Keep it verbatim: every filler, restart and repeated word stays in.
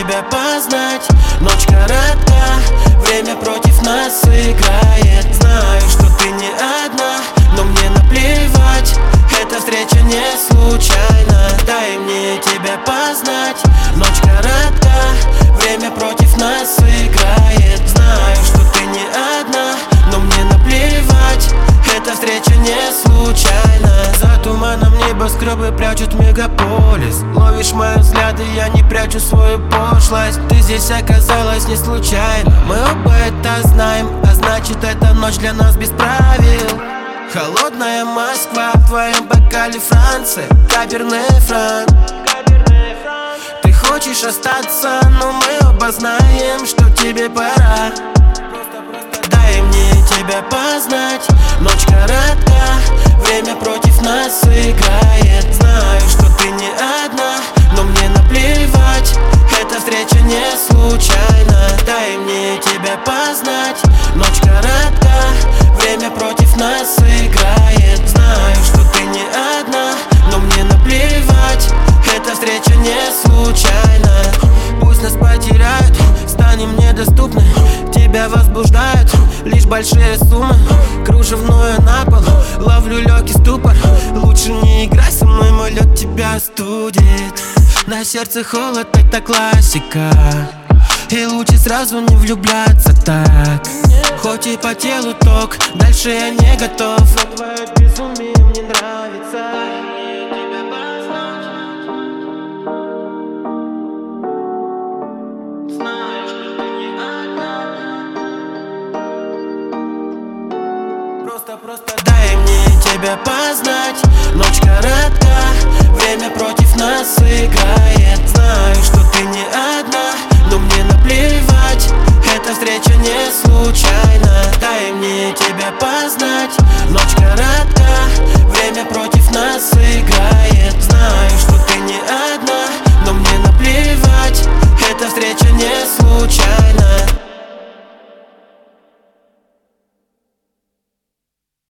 тебя познать. Ночь коротка, время против нас играет. Знаю, что ты не одна, но мне наплевать, эта встреча не случайна. Дай мне тебя познать. Ночь коротка, время против нас играет. Знаю, что ты не одна, но мне наплевать, эта встреча не случайна. За туманом небоскребы прячут мегаполис. Ловишь мои взгляды, я не прячу свою пошлость. Ты здесь оказалась не случайно, мы оба это знаем, а значит эта ночь для нас без правил. Холодная Москва, в твоем бокале Франция, Каберне Франc. Ты хочешь остаться, но мы оба знаем, что тебе пора. Дай мне тебя познать. Ночь коротка, время против нас играет. Знаю, что ты не одна, но мне наплевать, эта встреча не случайна. Дай мне тебя познать. Ночь коротка, время против нас играет. Знаю, что ты не одна, но мне наплевать, эта встреча не случайна. Пусть нас потеряют, станем недоступны. Тебя возбуждают лишь большие суммы. Кружевную на пол, ловлю легкий ступор. Лучше не играй со мной, мой лед тебя остудит. На сердце холод, это классика, и лучше сразу не влюбляться так. Хоть и по телу ток, дальше я не готов, но твое безумие мне нравится. Просто, просто дай мне тебя познать. Ночь